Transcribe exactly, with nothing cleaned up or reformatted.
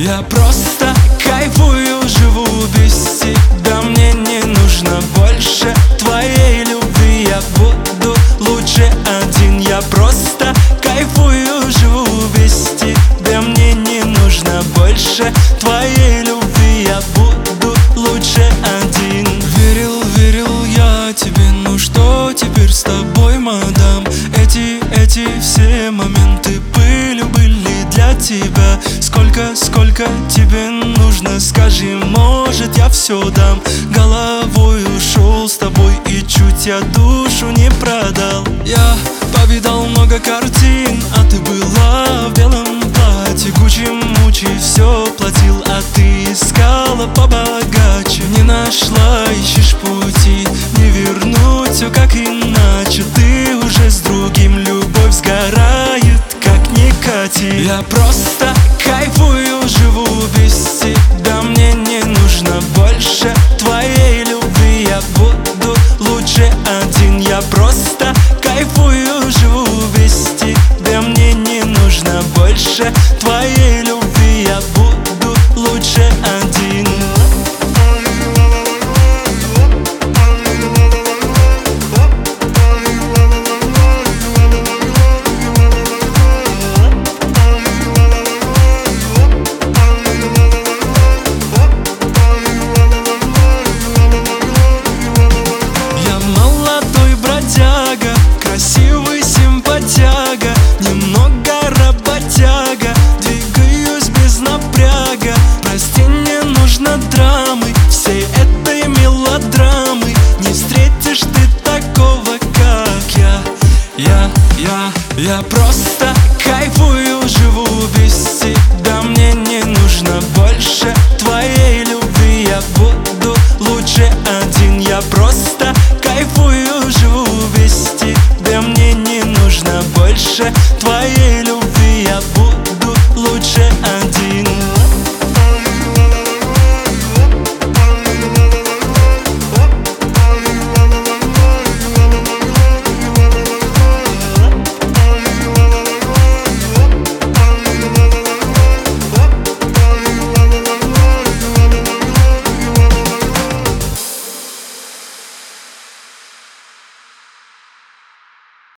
Я просто кайфую, живу без тебя. Мне не нужно больше твоей любви. Я буду лучше один. Я просто кайфую, живу без тебя. Мне не нужно больше твоей любви. Я буду лучше один. Верил, верил я тебе, ну что теперь с тобой, мадам? Эти, эти все моменты были, были для тебя. Сколько, сколько тебе нужно, скажи, может я все дам. Головой ушел с тобой и чуть я душу не продал. Я повидал много картин, а ты была в белом платье. Гуччи-мучи все платил, а ты искала побогаче. Не нашла, ищешь пути, не вернуть все как иначе. Ты уже с другим, любовь сгорает, как Никотин. Я просто